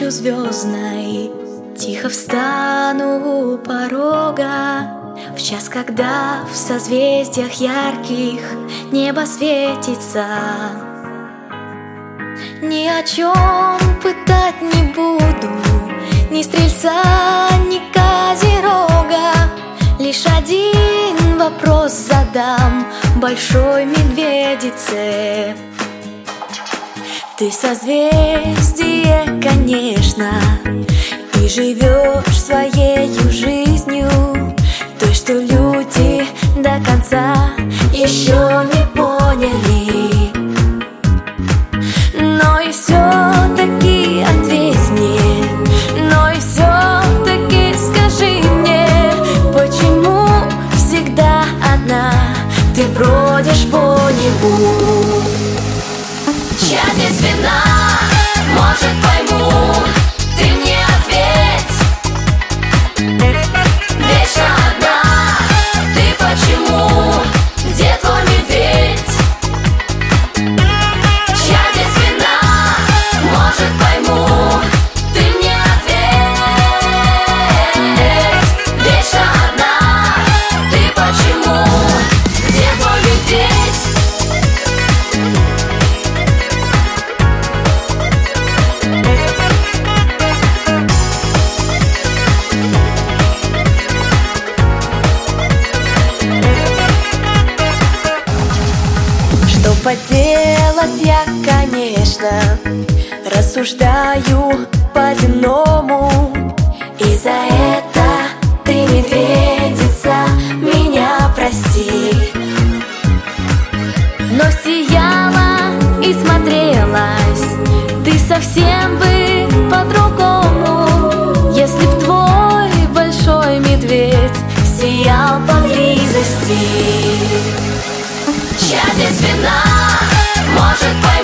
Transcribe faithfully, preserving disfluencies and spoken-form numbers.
ночью звездной тихо встану у порога, в час, когда в созвездиях ярких небо светится. Ни о чем пытать не буду, ни стрельца, ни козерога. Лишь один вопрос задам большой медведице. Ты созвездие, конечно, и живешь своею жизнью, той, что люди до конца еще не поняли. Но и все-таки ответь мне, но и все-таки скажи мне, почему всегда одна ты бродишь по небу? Чья здесь вина, может, пойму, ты мне ответь. Вечно одна, ты почему, где твой медведь? Чья здесь вина, может, пойму, ты мне ответь. Вечно одна, ты почему, где твой медведь? Что поделать, я, конечно, рассуждаю по-земному, и за это ты, медведица, меня прости. Но сияла и смотрелась ты совсем бы по-другому, если б твой большой медведь сиял поблизости. Чья здесь вина, может, пойму,